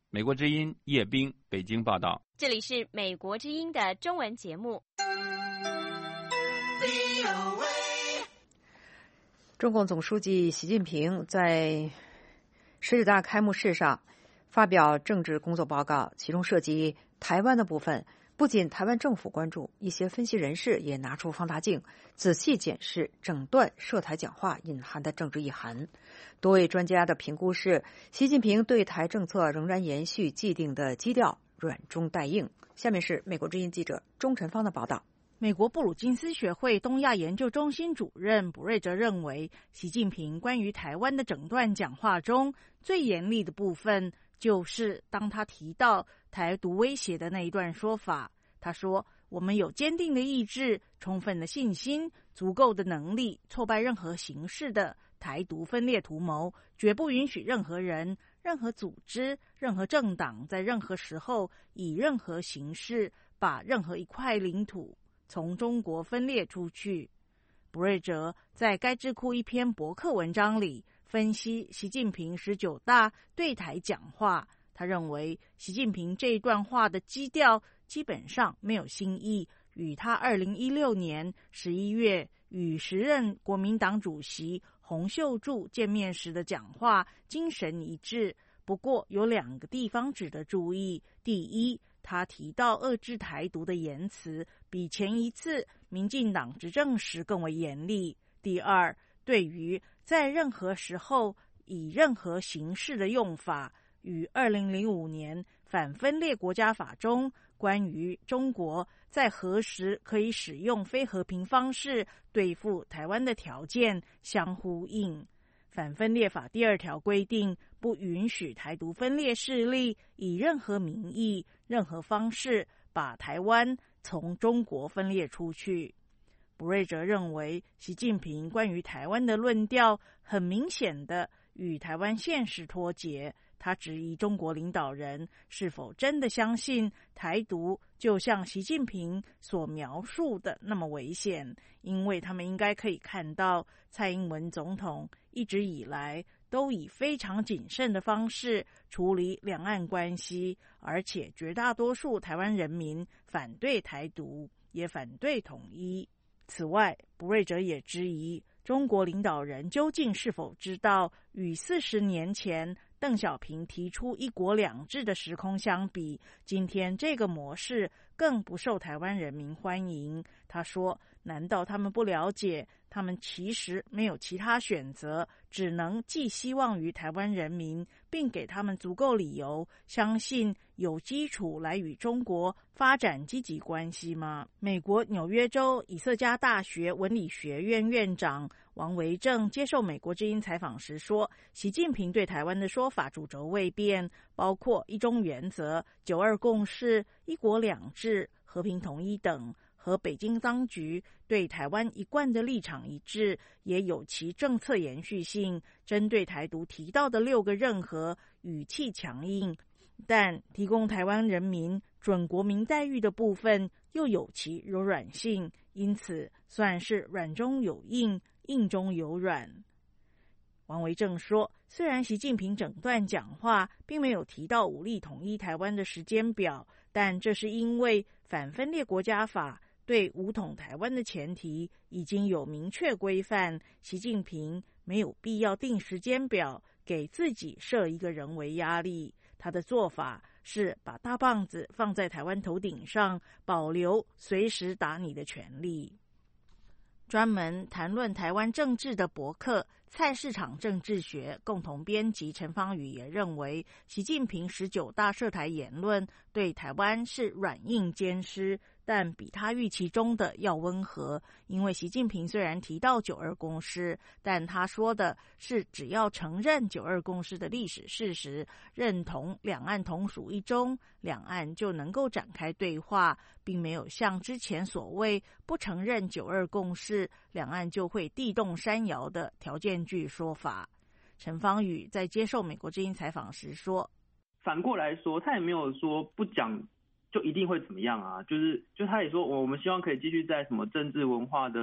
美国之音叶冰北京报道。 这里是美国之音的中文节目。 中共总书记习近平在19大开幕式上发表政治工作报告，其中涉及台湾的部分，不仅台湾政府关注，一些分析人士也拿出放大镜，仔细检视整段涉台讲话隐含的政治意涵。多位专家的评估是，习近平对台政策仍然延续既定的基调，软中带硬。下面是美国之音记者钟晨芳的报道。 美国布鲁金斯学会东亚研究中心主任卜瑞哲认为，习近平关于台湾的整段讲话中最严厉的部分，就是当他提到台独威胁的那一段说法。他说，我们有坚定的意志、充分的信心、足够的能力，挫败任何形式的台独分裂图谋，绝不允许任何人、任何组织、任何政党在任何时候以任何形式把任何一块领土从中国分裂出去。卜瑞哲在该智库一篇博客文章里分析习近平19大对台讲话，他认为习近平这一段话的基调基本上没有新意，与他2016年11月与时任国民党主席洪秀柱见面时的讲话精神一致。不过有2个地方值得注意。第一，他提到遏制台独的言辞比前一次民进党执政时更为严厉。第二，对于在任何时候以任何形式的用法，与2005年反分裂国家法中关于中国在何时可以使用非和平方式对付台湾的条件相呼应。反分裂法第2条规定，不允许台独分裂势力以任何名义、任何方式把台湾从中国分裂出去。卜瑞哲认为，习近平关于台湾的论调很明显的与台湾现实脱节。他质疑中国领导人是否真的相信台独就像习近平所描述的那么危险，因为他们应该可以看到蔡英文总统一直以来都以非常谨慎的方式处理两岸关系，而且绝大多数台湾人民反对台独，也反对统一。此外，卜瑞哲也质疑中国领导人究竟是否知道与40年前邓小平提出一国两制的时空相比，今天这个模式更不受台湾人民欢迎。他说，难道他们不了解，他们其实没有其他选择，只能寄希望于台湾人民，并给他们足够理由相信有基础来与中国发展积极关系吗？美国纽约州以色加大学文理学院院长王维正接受美国之音采访时说，习近平对台湾的说法主轴未变，包括一中原则、9·2共识、一国两制、和平统一等，和北京当局对台湾一贯的立场一致，也有其政策延续性。针对台独提到的6个任何语气强硬，但提供台湾人民准国民待遇的部分又有其柔软性，因此算是软中有硬，硬中有软。王维正说，虽然习近平整段讲话并没有提到武力统一台湾的时间表，但这是因为反分裂国家法对武统台湾的前提已经有明确规范，习近平没有必要定时间表，给自己设一个人为压力。他的做法是把大棒子放在台湾头顶上，保留随时打你的权利。专门谈论台湾政治的博客菜市场政治学共同编辑陈芳宇也认为，习近平19大涉台言论对台湾是软硬兼施，但比他预期中的要温和。因为习近平虽然提到9·2共识，但他说的是只要承认9·2共识的历史事实，认同两岸同属一中，两岸就能够展开对话，并没有像之前所谓不承认9·2共识，两岸就会地动山摇的条件句说法。陈芳宇在接受美国之音采访时说， 反过来说，他也没有说不讲就一定会怎么样啊，就他也说我们希望可以继续在什么政治文化的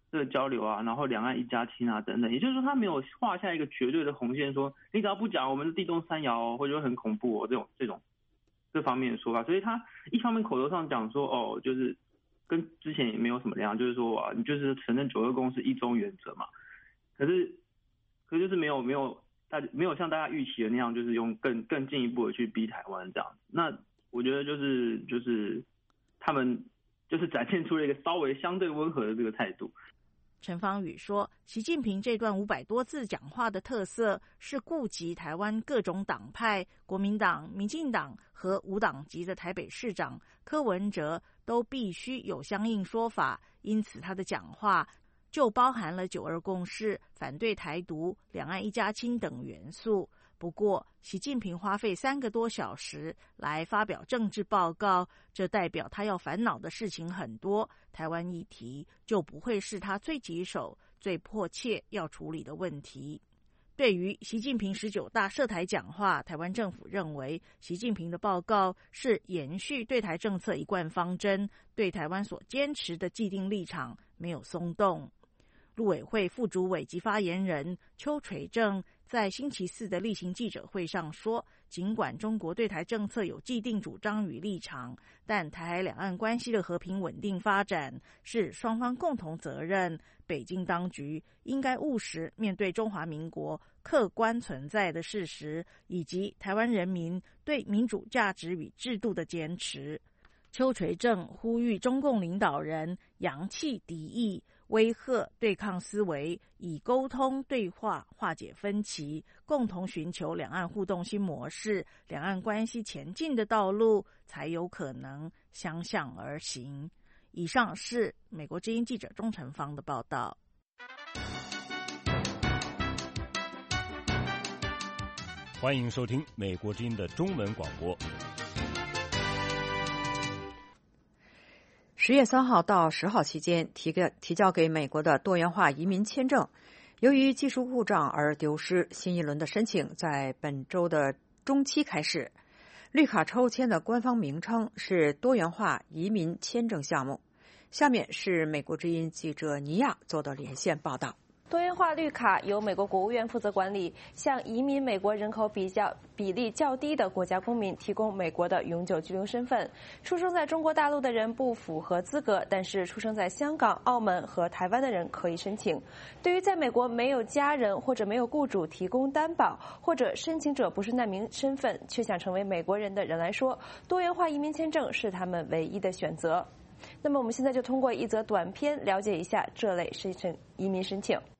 这个交流啊，然后两岸1+7啊等等，也就是说他没有画下一个绝对的红线，说你只要不讲我们地动山摇或者会很恐怖这方面的说法，所以他一方面口头上讲说就是跟之前也没有什么两样，就是说你就是承认9·2共识1中原则嘛，可是就是没有像大家预期的那样，就是用更进一步的去逼台湾这样。那我觉得就是他们就是展现出了一个稍微相对温和的这个态度。 陈芳宇说，习近平这段500多字讲话的特色是顾及台湾各种党派，国民党、民进党和无党籍的台北市长柯文哲都必须有相应说法，因此他的讲话就包含了9·2共识、反对台独、两岸1+7等元素。不过，习近平花费3个多小时来发表政治报告，这代表他要烦恼的事情很多，台湾议题就不会是他最棘手、最迫切要处理的问题。对于习近平19大涉台讲话，台湾政府认为习近平的报告是延续对台政策一贯方针，对台湾所坚持的既定立场没有松动。陆委会副主委及发言人邱垂正在星期4的例行记者会上说，尽管中国对台政策有既定主张与立场，但台海两岸关系的和平稳定发展是双方共同责任，北京当局应该务实面对中华民国客观存在的事实，以及台湾人民对民主价值与制度的坚持。邱垂正呼吁中共领导人扬弃敌意，威吓对抗思维，以沟通对话化解分歧，共同寻求两岸互动新模式，两岸关系前进的道路才有可能相向而行。以上是美国之音记者钟成芳的报道。 欢迎收听美国之音的中文广播。 10月3号到10号期间提交给美国的多元化移民签证，由于技术故障而丢失，新一轮的申请在本周的中期开始。绿卡抽签的官方名称是多元化移民签证项目。下面是美国之音记者尼亚做的连线报道。 多元化绿卡由美国国务院负责管理，向移民美国人口比例较低的国家公民提供美国的永久居留身份。出生在中国大陆的人不符合资格，但是出生在香港、澳门和台湾的人可以申请。对于在美国没有家人或者没有雇主提供担保，或者申请者不是难民身份却想成为美国人的人来说，多元化移民签证是他们唯一的选择。那么我们现在就通过一则短片了解一下这类移民申请。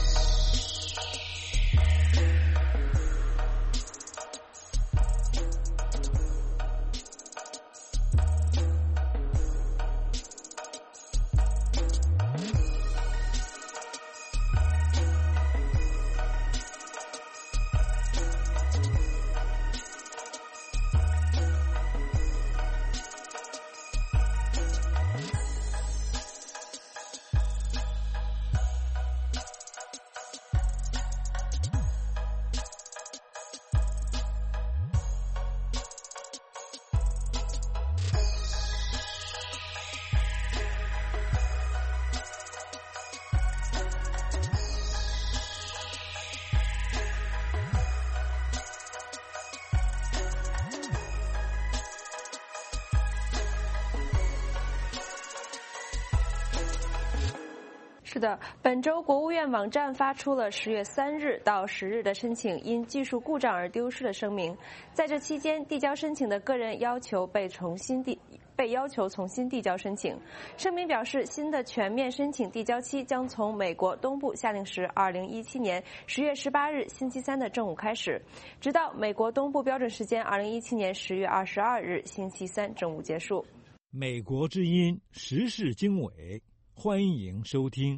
是的，本周国务院网站发出了10月3日到10日的申请因技术故障而丢失的声明。在这期间，递交申请的个人被要求重新递交申请。声明表示，新的全面申请递交期将从美国东部下令时2017年10月18日星期三的正午开始，直到美国东部标准时间2017年10月22日星期三正午结束。 美国之音时事经纬，欢迎收听。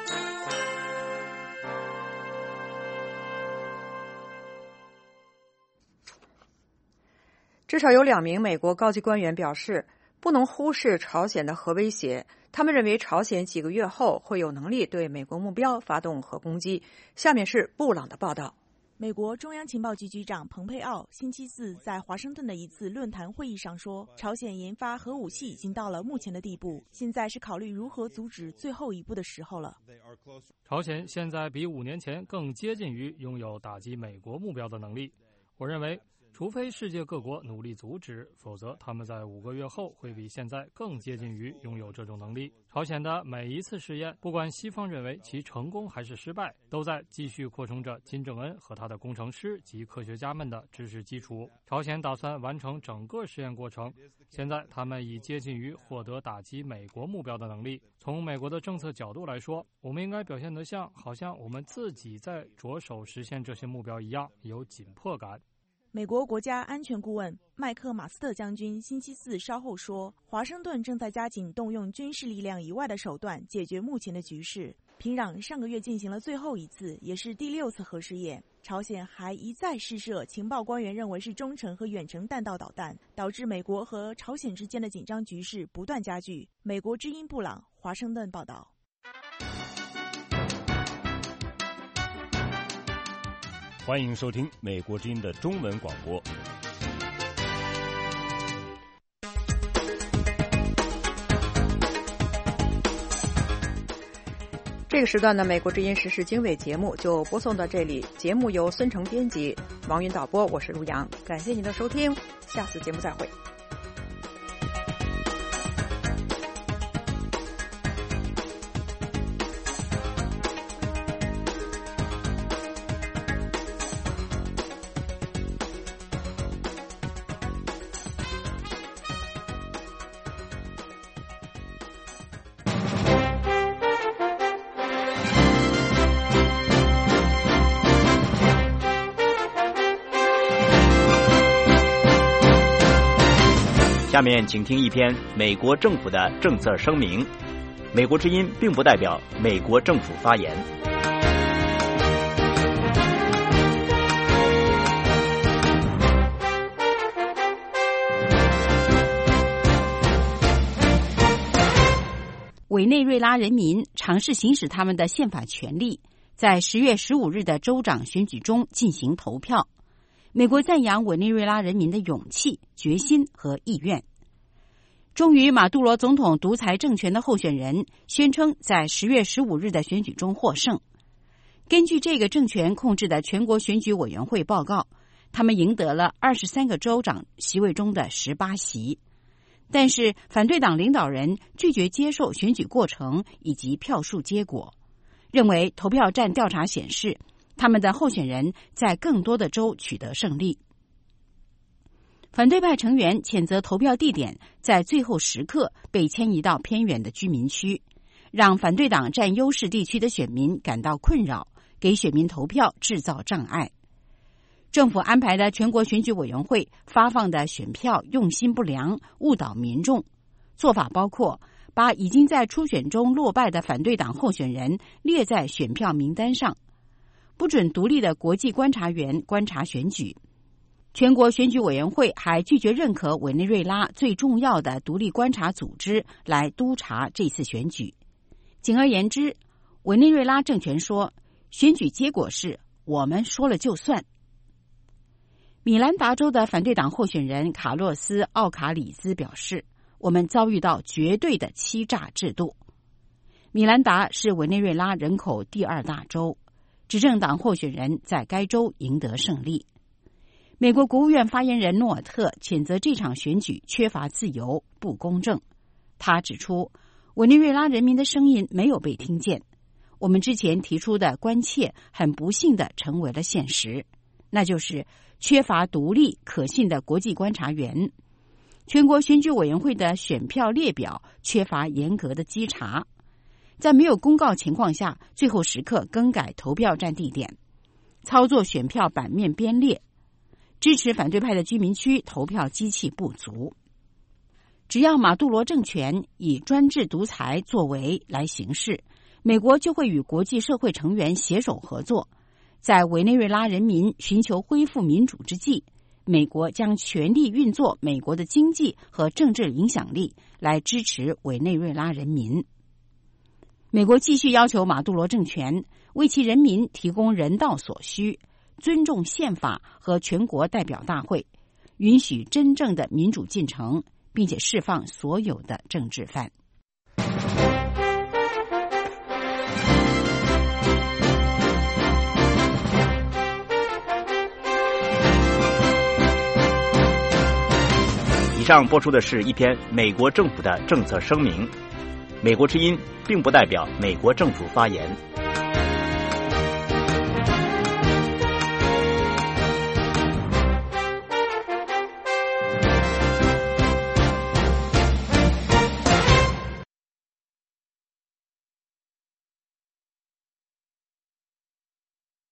至少有2名美国高级官员表示，不能忽视朝鲜的核威胁。他们认为朝鲜几个月后会有能力对美国目标发动核攻击。下面是布朗的报道。 美国中央情报局局长蓬佩奥星期四在华盛顿的一次论坛会议上说，朝鲜研发核武器已经到了目前的地步，现在是考虑如何阻止最后一步的时候了。 朝鲜现在比5年前更接近于拥有打击美国目标的能力。我认为，除非世界各国努力阻止，否则他们在5个月后会比现在更接近于拥有这种能力。朝鲜的每一次试验，不管西方认为其成功还是失败，都在继续扩充着金正恩和他的工程师及科学家们的知识基础。朝鲜打算完成整个实验过程，现在他们已接近于获得打击美国目标的能力。从美国的政策角度来说，我们应该表现得好像我们自己在着手实现这些目标一样，有紧迫感。 美国国家安全顾问麦克马斯特将军星期四稍后说，华盛顿正在加紧动用军事力量以外的手段解决目前的局势。平壤上个月进行了最后一次，也是第6次核试验。朝鲜还一再试射情报官员认为是中程和远程弹道导弹，导致美国和朝鲜之间的紧张局势不断加剧。美国之音布朗，华盛顿报道。 欢迎收听美国之音的中文广播。 这个时段的美国之音时事经纬节目就播送到这里。节目由孙成编辑，王云导播，我是陆阳。感谢您的收听，下次节目再会。 下面请听一篇美国政府的政策声明。美国之音并不代表美国政府发言。 委内瑞拉人民尝试行使他们的宪法权利，在10月15日的州长选举中进行投票。美国赞扬委内瑞拉人民的勇气、决心和意愿。忠于马杜罗总统独裁政权的候选人宣称在10月15日的选举中获胜。根据这个政权控制的全国选举委员会报告，他们赢得了23个州长席位中的18席。但是反对党领导人拒绝接受选举过程以及票数结果，认为投票站调查显示他们的候选人在更多的州取得胜利。反对派成员谴责投票地点在最后时刻被迁移到偏远的居民区，让反对党占优势地区的选民感到困扰，给选民投票制造障碍。政府安排的全国选举委员会发放的选票用心不良，误导民众。做法包括把已经在初选中落败的反对党候选人列在选票名单上，不准独立的国际观察员观察选举。全国选举委员会还拒绝认可委内瑞拉最重要的独立观察组织来督察这次选举。简而言之，委内瑞拉政权说，选举结果是我们说了就算。米兰达州的反对党候选人卡洛斯·奥卡里兹表示，我们遭遇到绝对的欺诈制度。米兰达是委内瑞拉人口第2大州，执政党候选人在该州赢得胜利。美国国务院发言人诺尔特谴责这场选举缺乏自由、不公正。他指出，委内瑞拉人民的声音没有被听见，我们之前提出的关切很不幸地成为了现实，那就是缺乏独立可信的国际观察员。全国选举委员会的选票列表缺乏严格的稽查，在没有公告情况下，最后时刻更改投票站地点，操作选票版面编列。支持反对派的居民区投票机器不足。只要马杜罗政权以专制独裁作为来行事，美国就会与国际社会成员携手合作，在委内瑞拉人民寻求恢复民主之际，美国将全力运作美国的经济和政治影响力来支持委内瑞拉人民。美国继续要求马杜罗政权为其人民提供人道所需， 尊重宪法和全国代表大会，允许真正的民主进程，并且释放所有的政治犯。 以上播出的是一篇美国政府的政策声明。美国之音并不代表美国政府发言。